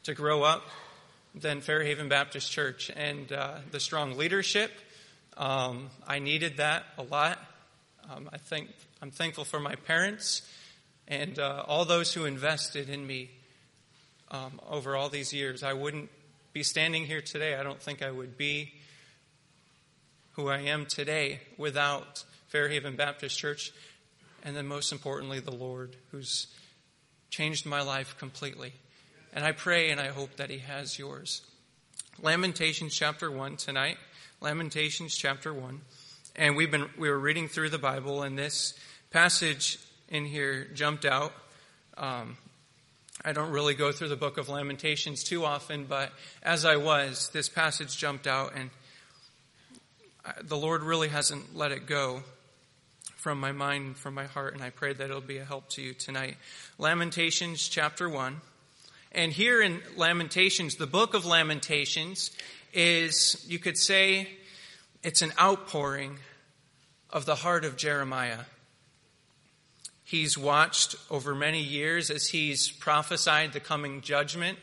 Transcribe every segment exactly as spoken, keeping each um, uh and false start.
to grow up than Fairhaven Baptist Church, and uh, the strong leadership. Um, I needed that a lot. Um, I think I'm thankful for my parents and uh, all those who invested in me um, over all these years. I wouldn't be standing here today. I don't think I would be who I am today without Fairhaven Baptist Church, and then most importantly, the Lord, who's changed my life completely. And I pray and I hope that He has yours. Lamentations chapter one tonight. Lamentations chapter one. And we've been we were reading through the Bible, and this passage in here jumped out. Um, I don't really go through the book of Lamentations too often, but as I was, this passage jumped out, and the Lord really hasn't let it go from my mind, from my heart, and I pray that it'll be a help to you tonight. Lamentations chapter one. And here in Lamentations, the book of Lamentations is, you could say, it's an outpouring of the heart of Jeremiah. He's watched over many years as he's prophesied the coming judgment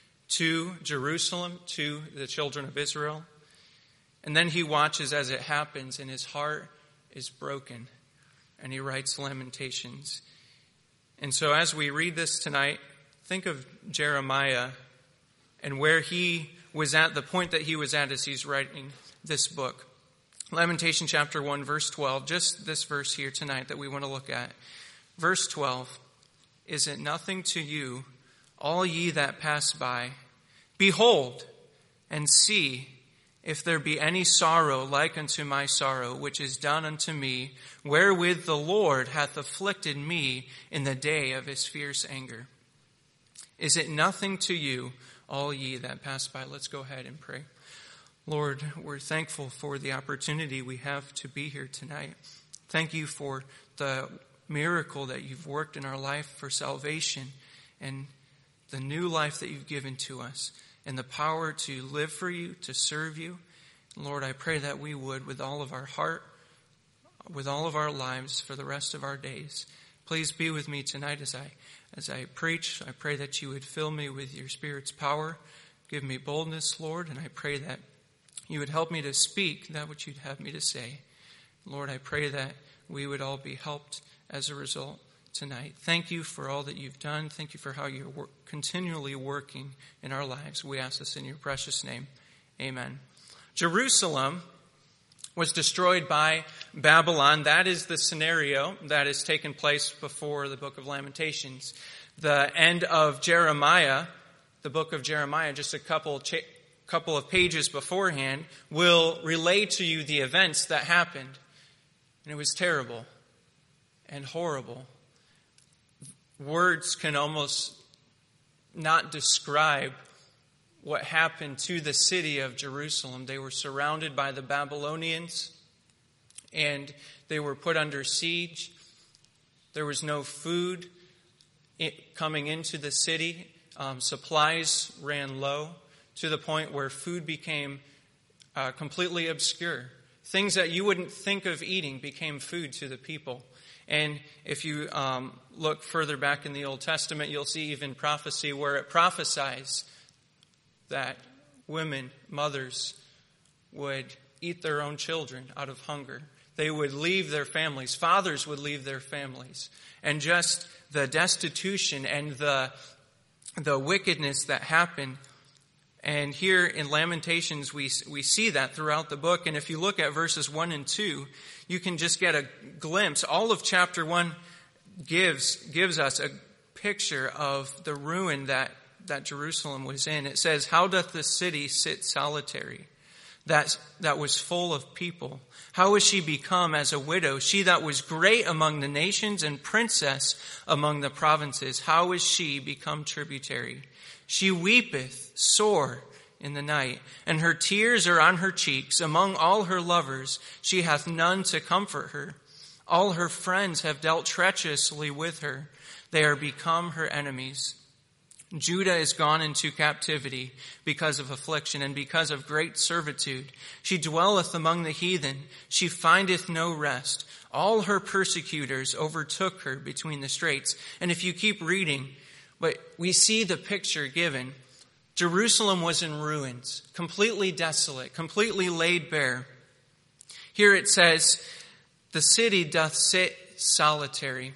to Jerusalem, to the children of Israel. And then he watches as it happens, and his heart is broken. And he writes Lamentations. And so as we read this tonight, think of Jeremiah and where he was at, the point that he was at as he's writing this book. Lamentation chapter one, verse twelve, just this verse here tonight that we want to look at. Verse twelve, is it nothing to you, all ye that pass by? Behold, and see, if there be any sorrow like unto my sorrow, which is done unto me, wherewith the Lord hath afflicted me in the day of his fierce anger. Is it nothing to you, all ye that pass by? Let's go ahead and pray. Lord, we're thankful for the opportunity we have to be here tonight. Thank you for the miracle that you've worked in our life for salvation and the new life that you've given to us and the power to live for you, to serve you. Lord, I pray that we would with all of our heart, with all of our lives for the rest of our days. Please be with me tonight as I As I preach. I pray that you would fill me with your Spirit's power. Give me boldness, Lord, and I pray that you would help me to speak that which you'd have me to say. Lord, I pray that we would all be helped as a result tonight. Thank you for all that you've done. Thank you for how you're work, continually working in our lives. We ask this in your precious name. Amen. Jerusalem was destroyed by Babylon. That is the scenario that has taken place before the book of Lamentations. The end of Jeremiah, the book of Jeremiah, just a couple cha- couple of pages beforehand, will relay to you the events that happened. And it was terrible and horrible. Words can almost not describe what happened to the city of Jerusalem. They were surrounded by the Babylonians, and they were put under siege. There was no food coming into the city. Um, supplies ran low to the point where food became uh, completely obscure. Things that you wouldn't think of eating became food to the people. And if you um, look further back in the Old Testament, you'll see even prophecy where it prophesies that women, mothers, would eat their own children out of hunger. They would leave their families. Fathers would leave their families. And just the destitution and the, the wickedness that happened. And here in Lamentations, we, we see that throughout the book. And if you look at verses one and two, you can just get a glimpse. All of chapter one gives, gives us a picture of the ruin that that Jerusalem was in. It says, how doth the city sit solitary, that, that was full of people? How is she become as a widow, she that was great among the nations and princess among the provinces? How is she become tributary? She weepeth sore in the night, and her tears are on her cheeks. Among all her lovers, she hath none to comfort her. All her friends have dealt treacherously with her. They are become her enemies. Judah is gone into captivity because of affliction and because of great servitude. She dwelleth among the heathen. She findeth no rest. All her persecutors overtook her between the straits. And if you keep reading, but we see the picture given Jerusalem was in ruins, completely desolate, completely laid bare. Here it says, the city doth sit solitary.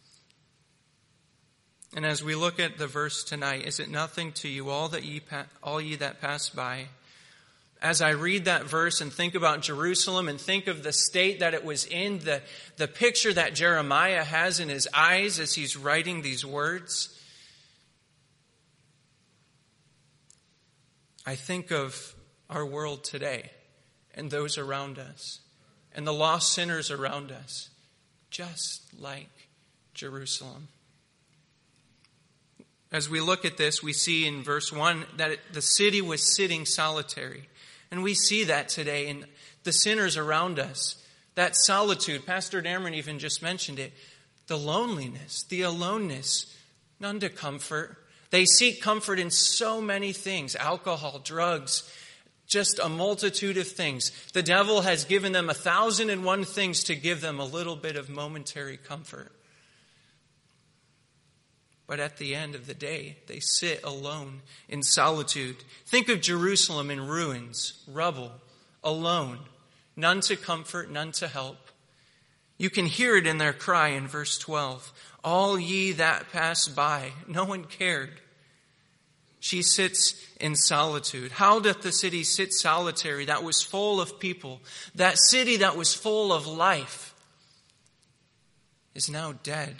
And as we look at the verse tonight, is it nothing to you, all that ye, all ye that pass by? As I read that verse and think about Jerusalem and think of the state that it was in, the, the picture that Jeremiah has in his eyes as he's writing these words, I think of our world today and those around us and the lost sinners around us, just like Jerusalem. As we look at this, we see in verse one that it, the city was sitting solitary. And we see that today in the sinners around us. That solitude, Pastor Dameron even just mentioned it. The loneliness, the aloneness, none to comfort. They seek comfort in so many things. Alcohol, drugs, just a multitude of things. The devil has given them a thousand and one things to give them a little bit of momentary comfort. But at the end of the day, they sit alone in solitude. Think of Jerusalem in ruins, rubble, alone, none to comfort, none to help. You can hear it in their cry in verse twelve. All ye that pass by, no one cared. She sits in solitude. How doth the city sit solitary that was full of people? That city that was full of life is now dead.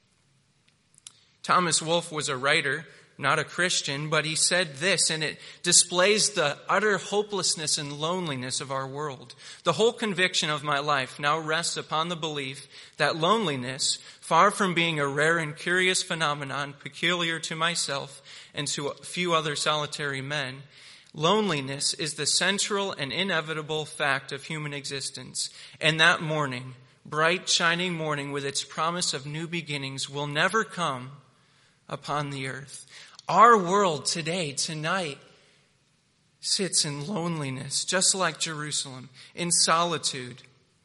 Thomas Wolfe was a writer, not a Christian, but he said this, and it displays the utter hopelessness and loneliness of our world. The whole conviction of my life now rests upon the belief that loneliness, far from being a rare and curious phenomenon peculiar to myself and to a few other solitary men, loneliness is the central and inevitable fact of human existence. And that morning, bright shining morning with its promise of new beginnings, will never come upon the earth. Our world today, tonight, sits in loneliness, just like Jerusalem, in solitude.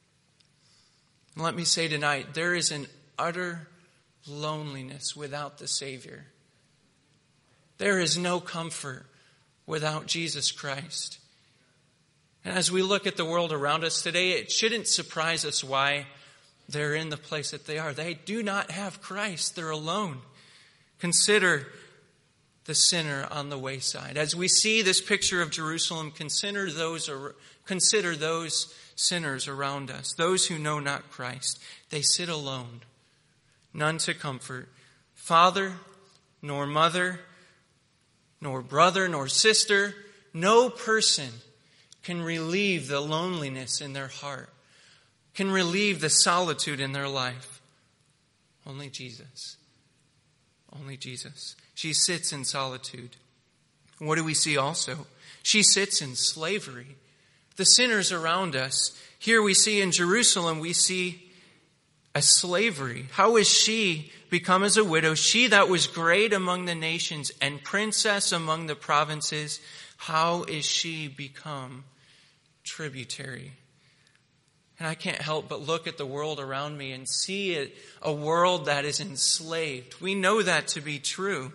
And let me say tonight, there is an utter loneliness without the Savior. There is no comfort without Jesus Christ. And as we look at the world around us today, it shouldn't surprise us why they're in the place that they are. They do not have Christ. They're alone. Consider the sinner on the wayside. As we see this picture of Jerusalem, consider those, consider those sinners around us, those who know not Christ. They sit alone, none to comfort. Father, nor mother, nor brother, nor sister, no person can relieve the loneliness in their heart, can relieve the solitude in their life. Only Jesus. Only Jesus. She sits in solitude. What do we see also? She sits in slavery. The sinners around us, here we see in Jerusalem, we see a slavery. How is she become as a widow? She that was great among the nations and princess among the provinces, how is she become tributary? And I can't help but look at the world around me and see it, a world that is enslaved. We know that to be true.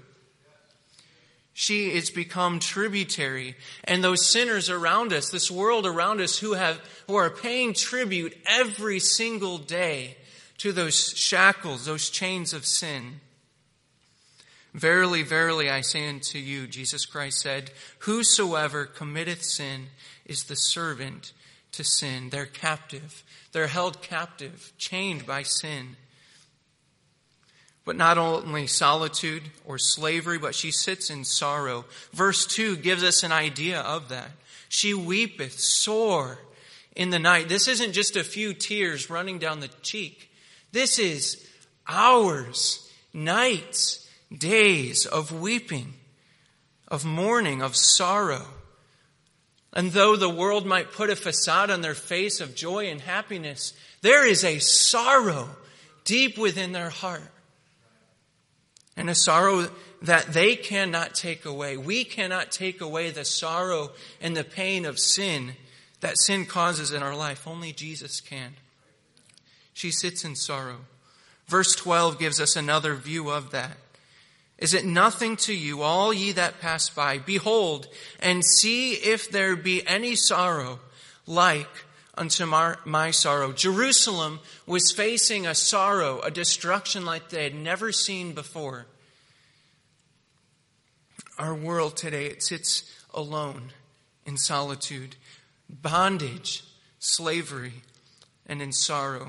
She is become tributary. And those sinners around us, this world around us who have who are paying tribute every single day to those shackles, those chains of sin. Verily, verily, I say unto you, Jesus Christ said, whosoever committeth sin is the servant to sin. They're captive. They're held captive, chained by sin. But not only solitude or slavery, but she sits in sorrow. Verse two gives us an idea of that. She weepeth sore in the night. This isn't just a few tears running down the cheek. This is hours, nights, days of weeping, of mourning, of sorrow. And though the world might put a facade on their face of joy and happiness, there is a sorrow deep within their heart. And a sorrow that they cannot take away. We cannot take away the sorrow and the pain of sin that sin causes in our life. Only Jesus can. She sits in sorrow. Verse twelve gives us another view of that. Is it nothing to you, all ye that pass by? Behold, and see if there be any sorrow like unto my, my sorrow. Jerusalem was facing a sorrow, a destruction like they had never seen before. Our world today, it sits alone in solitude, bondage, slavery, and in sorrow.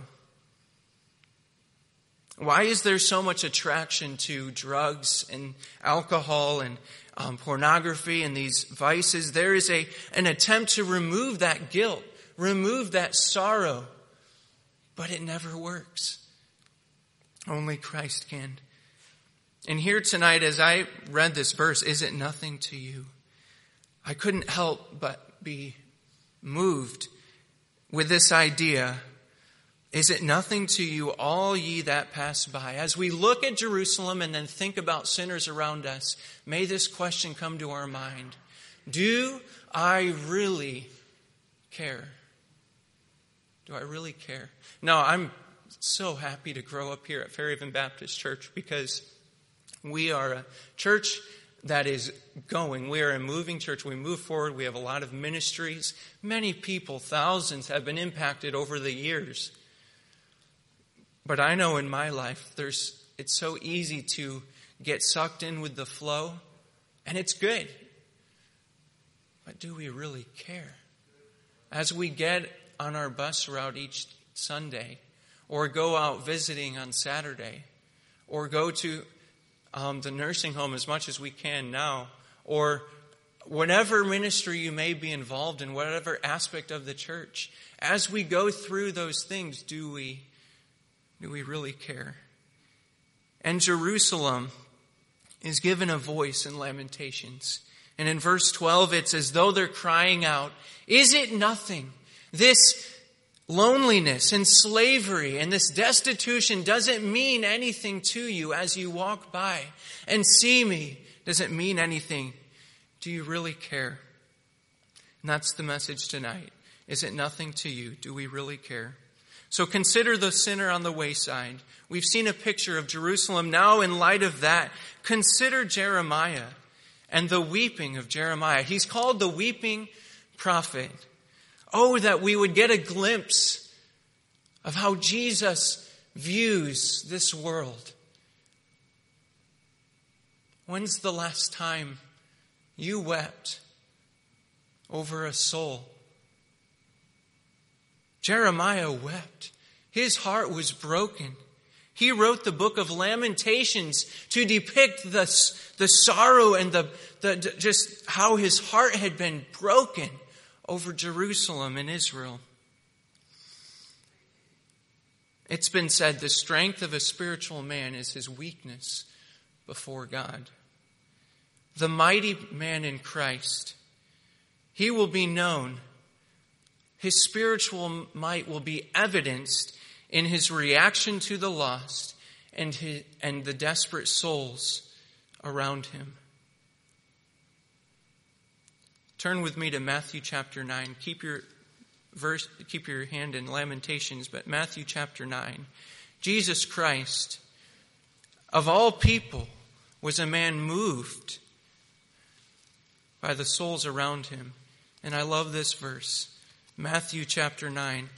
Why is there so much attraction to drugs and alcohol and um, pornography and these vices? There is a an attempt to remove that guilt, remove that sorrow, but it never works. Only Christ can. And here tonight, as I read this verse, is it nothing to you? I couldn't help but be moved with this idea. Is it nothing to you, all ye that pass by? As we look at Jerusalem and then think about sinners around us, may this question come to our mind. Do I really care? Do I really care? No, I'm so happy to grow up here at Fairhaven Baptist Church because we are a church that is going. We are a moving church. We move forward. We have a lot of ministries. Many people, thousands, have been impacted over the years. But I know in my life, there's it's so easy to get sucked in with the flow, and it's good. But do we really care? As we get on our bus route each Sunday, or go out visiting on Saturday, or go to um, the nursing home as much as we can now, or whatever ministry you may be involved in, whatever aspect of the church, as we go through those things, do we Do we really care? And Jerusalem is given a voice in Lamentations. And in verse twelve, it's as though they're crying out, is it nothing? This loneliness and slavery and this destitution doesn't mean anything to you as you walk by and see me. Does it mean anything? Do you really care? And that's the message tonight. Is it nothing to you? Do we really care? So consider the sinner on the wayside. We've seen a picture of Jerusalem. Now, in light of that, consider Jeremiah and the weeping of Jeremiah. He's called the weeping prophet. Oh, that we would get a glimpse of how Jesus views this world. When's the last time you wept over a soul? Jeremiah wept. His heart was broken. He wrote the book of Lamentations to depict the, the sorrow and the, the just how his heart had been broken over Jerusalem and Israel. It's been said the strength of a spiritual man is his weakness before God. The mighty man in Christ, he will be known. His spiritual might will be evidenced in his reaction to the lost and his, and the desperate souls around him. Turn with me to Matthew chapter nine. Keep your verse, keep your hand in Lamentations, but Matthew chapter nine. Jesus Christ, of all people, was a man moved by the souls around him. And I love this verse. Matthew chapter nine.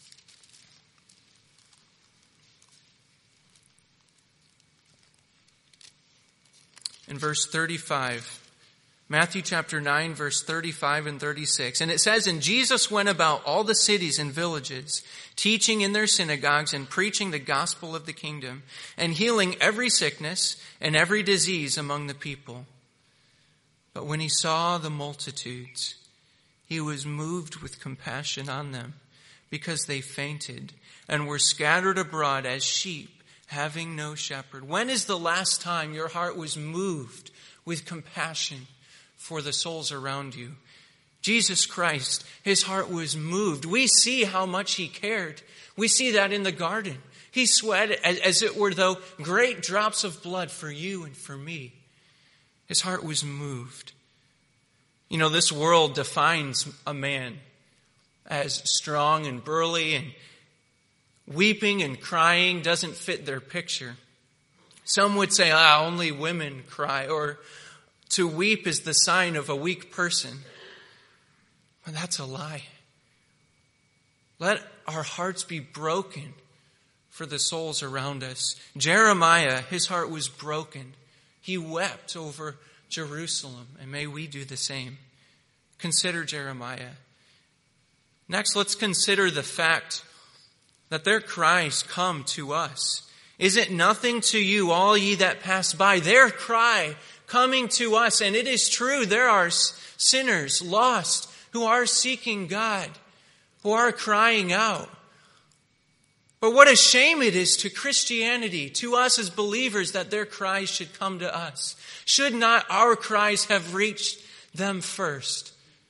In verse thirty-five. Matthew chapter nine, verse thirty-five and thirty-six. And it says, and Jesus went about all the cities and villages, teaching in their synagogues and preaching the gospel of the kingdom, and healing every sickness and every disease among the people. But when he saw the multitudes, he was moved with compassion on them, because they fainted and were scattered abroad as sheep having no shepherd. When is the last time your heart was moved with compassion for the souls around you? Jesus Christ, his heart was moved. We see how much he cared. We see that in the garden. He sweat as, as it were though great drops of blood for you and for me. His heart was moved. You know, this world defines a man as strong and burly, and weeping and crying doesn't fit their picture. Some would say, ah, only women cry, or to weep is the sign of a weak person. But that's a lie. Let our hearts be broken for the souls around us. Jeremiah, his heart was broken. He wept over Jerusalem, and may we do the same. Consider Jeremiah. Next, let's consider the fact that their cries come to us. Is it nothing to you, all ye that pass by? Their cry coming to us. And it is true, there are sinners lost who are seeking God, who are crying out. But what a shame it is to Christianity, to us as believers, that their cries should come to us. Should not our cries have reached them first?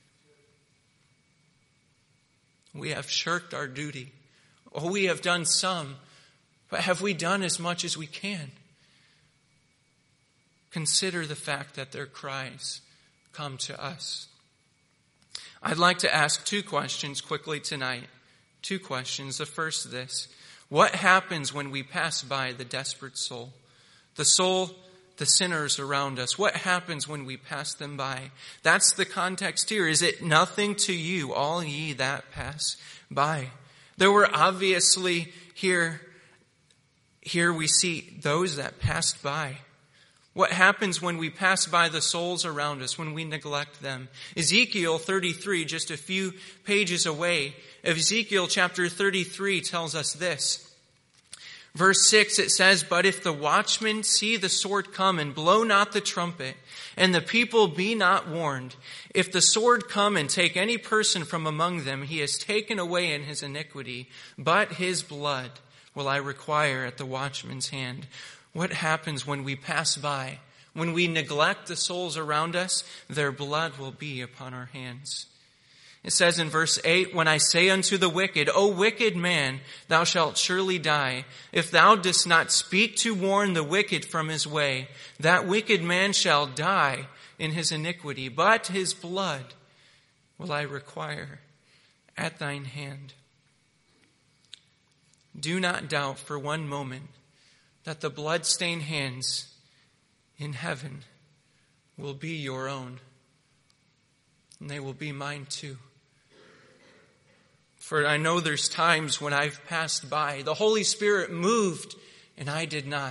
We have shirked our duty. Oh, we have done some, but have we done as much as we can? Consider the fact that their cries come to us. I'd like to ask two questions quickly tonight. Two questions. The first, this. What happens when we pass by the desperate soul? The soul, the sinners around us. What happens when we pass them by? That's the context here. Is it nothing to you, all ye that pass by? There were obviously here, here we see those that passed by. What happens when we pass by the souls around us, when we neglect them? Ezekiel thirty-three, just a few pages away, Ezekiel chapter thirty-three tells us this. Verse six, it says, But if the watchmen see the sword come and blow not the trumpet, and the people be not warned, if the sword come and take any person from among them, he is taken away in his iniquity, but his blood will I require at the watchman's hand. What happens when we pass by? When we neglect the souls around us, their blood will be upon our hands. It says in verse eight, When I say unto the wicked, O wicked man, thou shalt surely die, if thou dost not speak to warn the wicked from his way, that wicked man shall die in his iniquity, but his blood will I require at thine hand. Do not doubt for one moment that the blood-stained hands in heaven will be your own. And they will be mine too. For I know there's times when I've passed by. The Holy Spirit moved and I did not.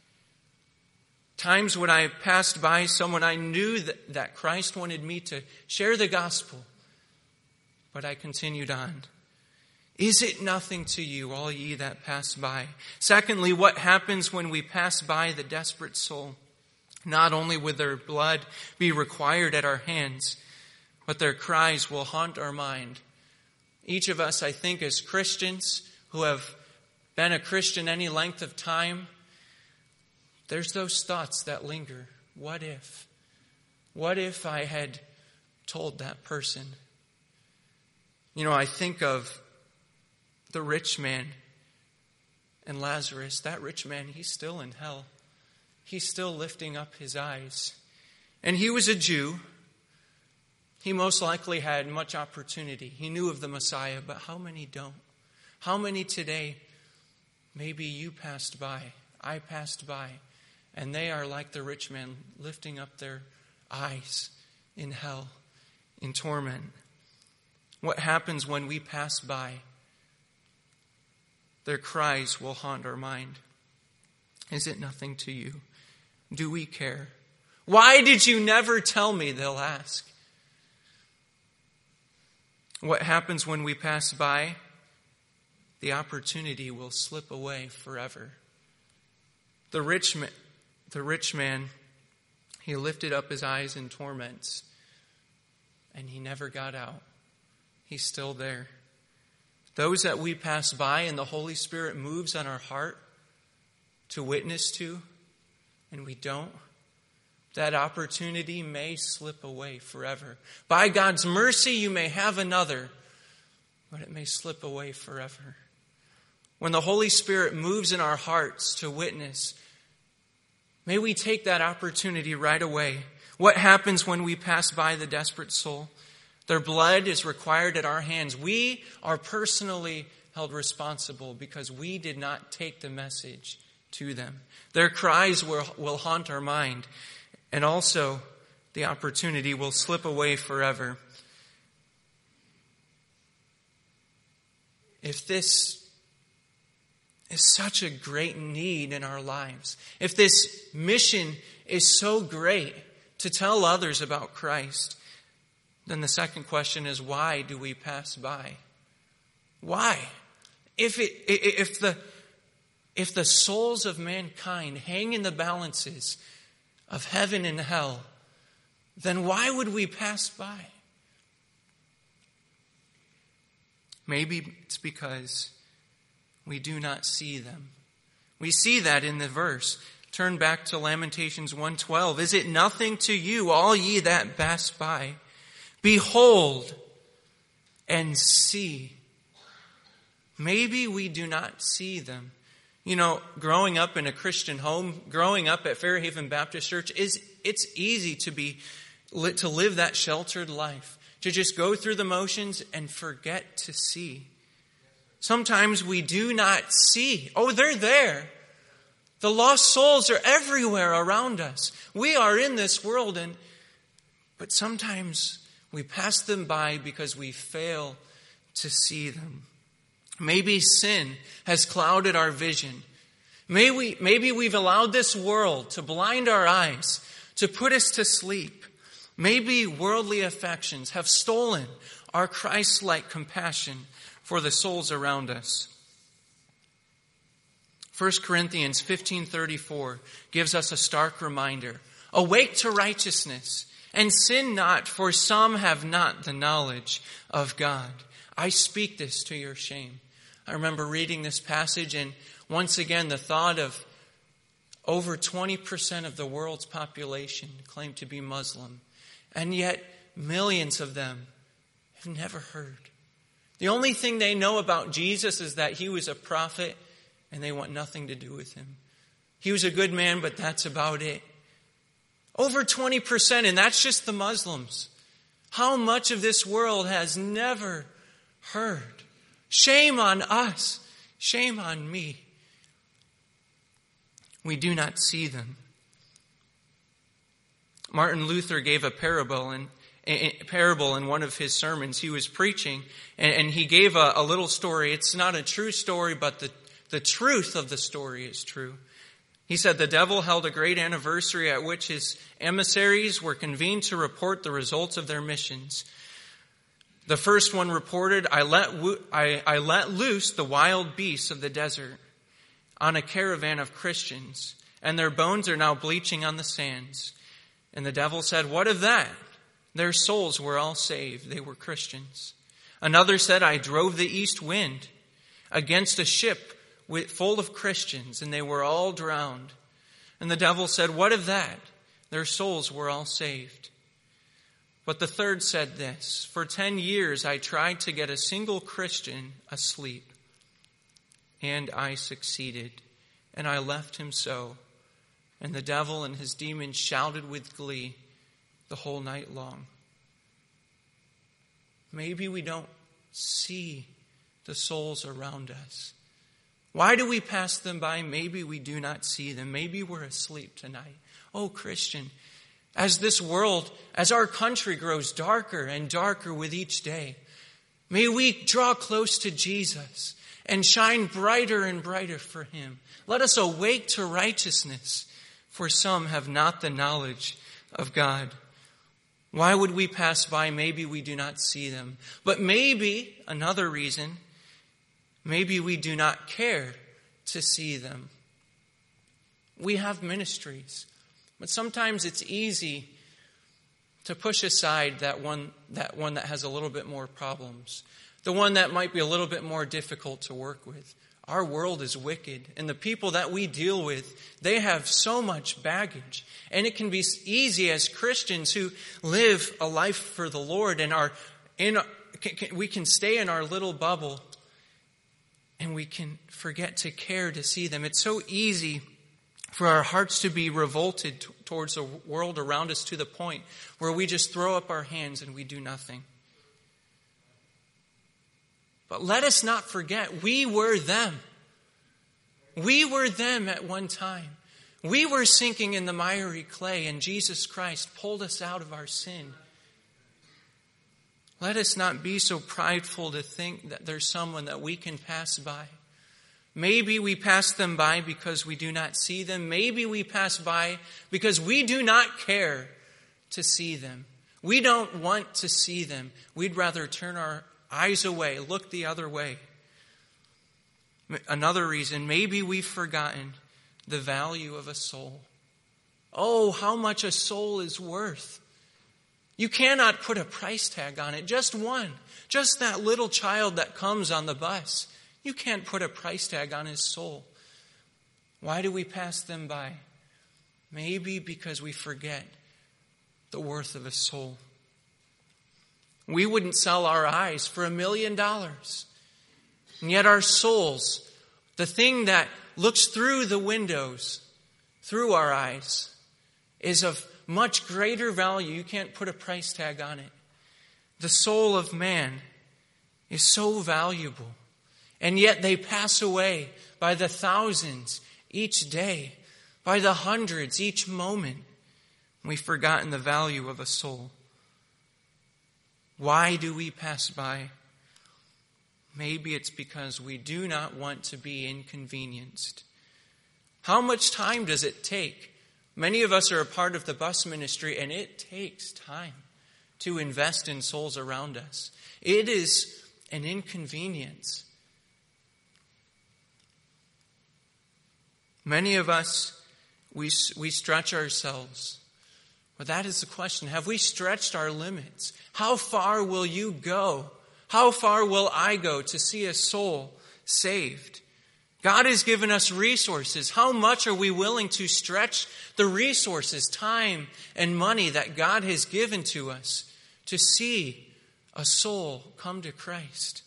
Times when I passed by someone I knew that, that Christ wanted me to share the gospel. But I continued on. Is it nothing to you, all ye that pass by? Secondly, what happens when we pass by the desperate soul? Not only will their blood be required at our hands, but their cries will haunt our mind. Each of us, I think, as Christians who have been a Christian any length of time, there's those thoughts that linger. What if? What if I had told that person? You know, I think of the rich man and Lazarus. That rich man, he's still in hell. He's still lifting up his eyes. And he was a Jew. He most likely had much opportunity. He knew of the Messiah, but how many don't? How many today, maybe you passed by, I passed by, and they are like the rich man, lifting up their eyes in hell, in torment. What happens when we pass by? Their cries will haunt our mind. Is it nothing to you? Do we care? Why did you never tell me? They'll ask. What happens when we pass by? The opportunity will slip away forever. The rich man, the rich man, he lifted up his eyes in torments, and he never got out. He's still there. Those that we pass by and the Holy Spirit moves on our heart to witness to, and we don't, that opportunity may slip away forever. By God's mercy, you may have another, but it may slip away forever. When the Holy Spirit moves in our hearts to witness, may we take that opportunity right away. What happens when we pass by the desperate soul? Their blood is required at our hands. We are personally held responsible because we did not take the message to them. Their cries will, will haunt our mind, and also the opportunity will slip away forever. If this is such a great need in our lives, if this mission is so great to tell others about Christ, then the second question is, why do we pass by? Why? If it, if the, if the souls of mankind hang in the balances of heaven and hell, then why would we pass by? Maybe it's because we do not see them. We see that in the verse. Turn back to Lamentations one twelve. Is it nothing to you, all ye that pass by? Behold and see. Maybe we do not see them. You know, growing up in a Christian home, growing up at Fairhaven Baptist Church, is it's easy to be to live that sheltered life, to just go through the motions and forget to see. Sometimes we do not see. Oh, they're there. The lost souls are everywhere around us. We are in this world, and but sometimes we pass them by because we fail to see them. Maybe sin has clouded our vision. Maybe, we, maybe we've allowed this world to blind our eyes, to put us to sleep. Maybe worldly affections have stolen our Christ-like compassion for the souls around us. First Corinthians fifteen thirty-four gives us a stark reminder. Awake to righteousness and sin not, for some have not the knowledge of God. I speak this to your shame. I remember reading this passage, and once again the thought of over twenty percent of the world's population claim to be Muslim, and yet millions of them have never heard. The only thing they know about Jesus is that he was a prophet, and they want nothing to do with him. He was a good man, but that's about it. Over twenty percent, and that's just the Muslims. How much of this world has never heard? Shame on us. Shame on me. We do not see them. Martin Luther gave a parable in, a parable in one of his sermons. He was preaching, and, and he gave a, a little story. It's not a true story, but the, the truth of the story is true. He said the devil held a great anniversary at which his emissaries were convened to report the results of their missions. The first one reported, I let, I, I let loose the wild beasts of the desert on a caravan of Christians, and their bones are now bleaching on the sands. And the devil said, what of that? Their souls were all saved. They were Christians. Another said, I drove the east wind against a ship with, full of Christians, and they were all drowned. And the devil said, what of that? Their souls were all saved. But the third said this, for ten years I tried to get a single Christian asleep, and I succeeded, and I left him so. And the devil and his demons shouted with glee the whole night long. Maybe we don't see the souls around us. Why do we pass them by? Maybe we do not see them. Maybe we're asleep tonight. Oh, Christian, as this world, as our country grows darker and darker with each day, may we draw close to Jesus and shine brighter and brighter for him. Let us awake to righteousness, for some have not the knowledge of God. Why would we pass by? Maybe we do not see them. But maybe, another reason, maybe we do not care to see them. We have ministries, but sometimes it's easy to push aside that one, that one that has a little bit more problems, the one that might be a little bit more difficult to work with. Our world is wicked, and the people that we deal with, they have so much baggage. And it can be easy as Christians who live a life for the Lord and are in, we can stay in our little bubble, and we can forget to care to see them. It's so easy for our hearts to be revolted t- towards the world around us to the point where we just throw up our hands and we do nothing. But let us not forget, we were them. We were them at one time. We were sinking in the miry clay, and Jesus Christ pulled us out of our sin. Let us not be so prideful to think that there's someone that we can pass by. Maybe we pass them by because we do not see them. Maybe we pass by because we do not care to see them. We don't want to see them. We'd rather turn our eyes away, look the other way. Another reason, maybe we've forgotten the value of a soul. Oh, how much a soul is worth. You cannot put a price tag on it. Just one. Just that little child that comes on the bus. You can't put a price tag on his soul. Why do we pass them by? Maybe because we forget the worth of a soul. We wouldn't sell our eyes for a million dollars. And yet our souls, the thing that looks through the windows, through our eyes, is of much greater value. You can't put a price tag on it. The soul of man is so valuable. And yet they pass away by the thousands each day, by the hundreds each moment. We've forgotten the value of a soul. Why do we pass by? Maybe it's because we do not want to be inconvenienced. How much time does it take? Many of us are a part of the bus ministry, and it takes time to invest in souls around us. It is an inconvenience. Many of us, we, we stretch ourselves. But that is the question. Have we stretched our limits? How far will you go? How far will I go to see a soul saved? God has given us resources. How much are we willing to stretch the resources, time, and money that God has given to us to see a soul come to Christ?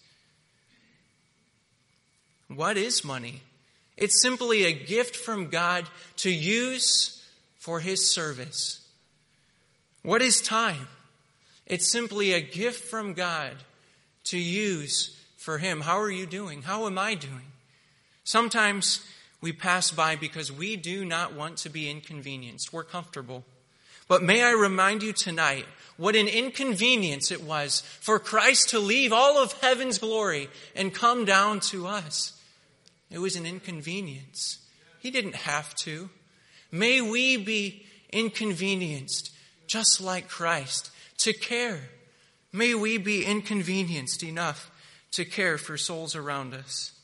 What is money? It's simply a gift from God to use for His service. What is time? It's simply a gift from God to use for Him. How are you doing? How am I doing? Sometimes we pass by because we do not want to be inconvenienced. We're comfortable. But may I remind you tonight what an inconvenience it was for Christ to leave all of heaven's glory and come down to us. It was an inconvenience. He didn't have to. May we be inconvenienced just like Christ to care. May we be inconvenienced enough to care for souls around us.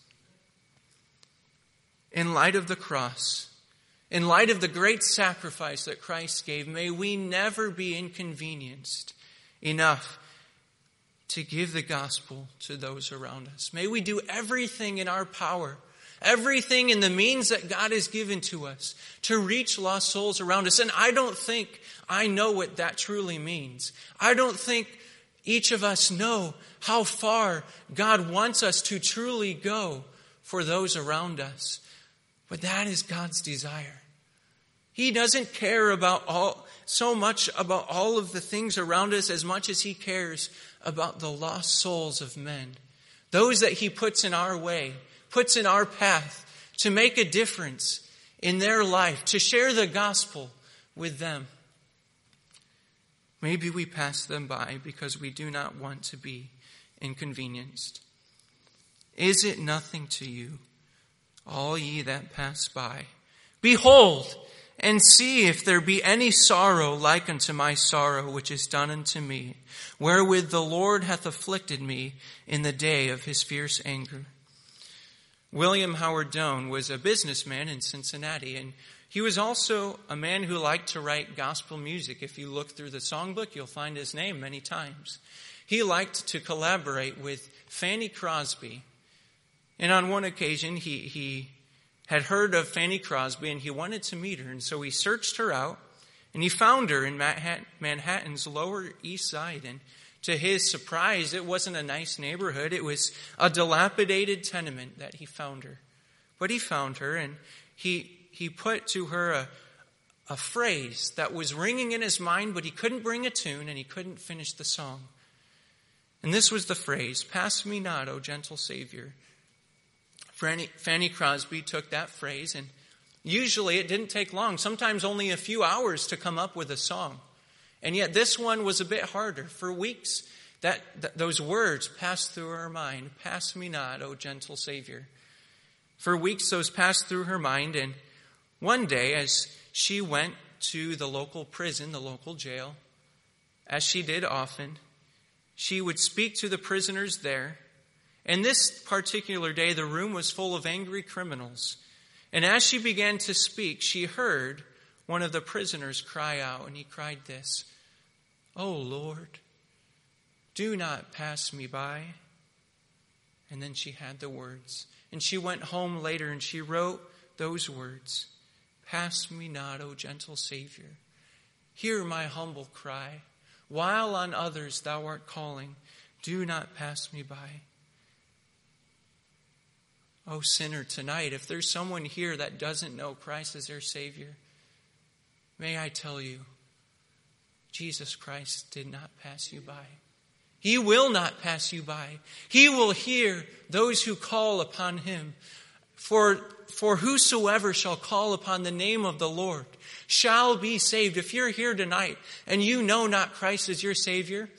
In light of the cross, in light of the great sacrifice that Christ gave, may we never be inconvenienced enough to give the gospel to those around us. May we do everything in our power, everything in the means that God has given to us to reach lost souls around us. And I don't think I know what that truly means. I don't think each of us know how far God wants us to truly go for those around us. But that is God's desire. He doesn't care about all so much about all of the things around us as much as He cares about the lost souls of men. Those that He puts in our way, puts in our path to make a difference in their life, to share the gospel with them. Maybe we pass them by because we do not want to be inconvenienced. Is it nothing to you, all ye that pass by? Behold, and see if there be any sorrow like unto my sorrow which is done unto me, wherewith the Lord hath afflicted me in the day of His fierce anger. William Howard Doane was a businessman in Cincinnati, and he was also a man who liked to write gospel music. If you look through the songbook, you'll find his name many times. He liked to collaborate with Fanny Crosby. And on one occasion, he, he had heard of Fanny Crosby, and he wanted to meet her. And so he searched her out, and he found her in Manhattan's Lower East Side. And to his surprise, it wasn't a nice neighborhood. It was a dilapidated tenement that he found her. But he found her, and he he put to her a, a phrase that was ringing in his mind, but he couldn't bring a tune, and he couldn't finish the song. And this was the phrase, "Pass me not, O gentle Savior. Fanny, Fanny Crosby took that phrase, and usually it didn't take long, sometimes only a few hours to come up with a song. And yet this one was a bit harder. For weeks, that, th- those words passed through her mind. Pass me not, O gentle Savior. For weeks those passed through her mind, and one day as she went to the local prison, the local jail, as she did often, she would speak to the prisoners there. And this particular day, the room was full of angry criminals. And as she began to speak, she heard one of the prisoners cry out, and he cried this, "Oh Lord, do not pass me by." And then she had the words. And she went home later and she wrote those words, "Pass me not, O gentle Savior. Hear my humble cry. While on others thou art calling, do not pass me by." Oh sinner, tonight, if there's someone here that doesn't know Christ as their Savior, may I tell you, Jesus Christ did not pass you by. He will not pass you by. He will hear those who call upon him. For, for whosoever shall call upon the name of the Lord shall be saved. If you're here tonight and you know not Christ as your Savior,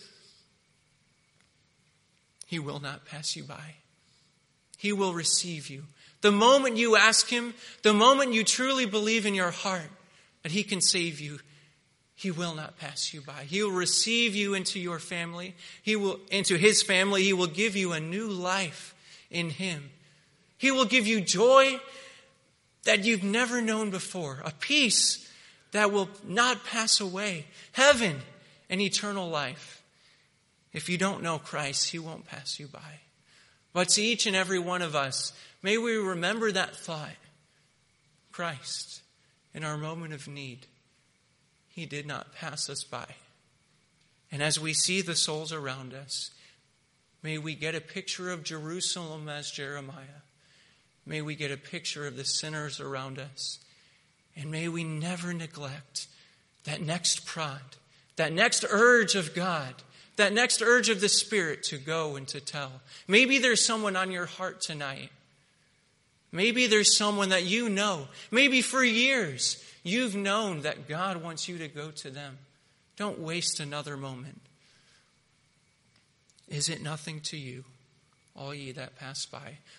he will not pass you by. He will receive you. The moment you ask him, the moment you truly believe in your heart that he can save you, he will not pass you by. He will receive you into your family. He will, into his family. He will give you a new life in him. He will give you joy that you've never known before. A peace that will not pass away. Heaven and eternal life. If you don't know Christ, he won't pass you by. But to each and every one of us, may we remember that thought. Christ, in our moment of need, he did not pass us by. And as we see the souls around us, may we get a picture of Jerusalem as Jeremiah. May we get a picture of the sinners around us. And may we never neglect that next prod, that next urge of God, that next urge of the Spirit to go and to tell. Maybe there's someone on your heart tonight. Maybe there's someone that you know. Maybe for years you've known that God wants you to go to them. Don't waste another moment. Is it nothing to you, all ye that pass by?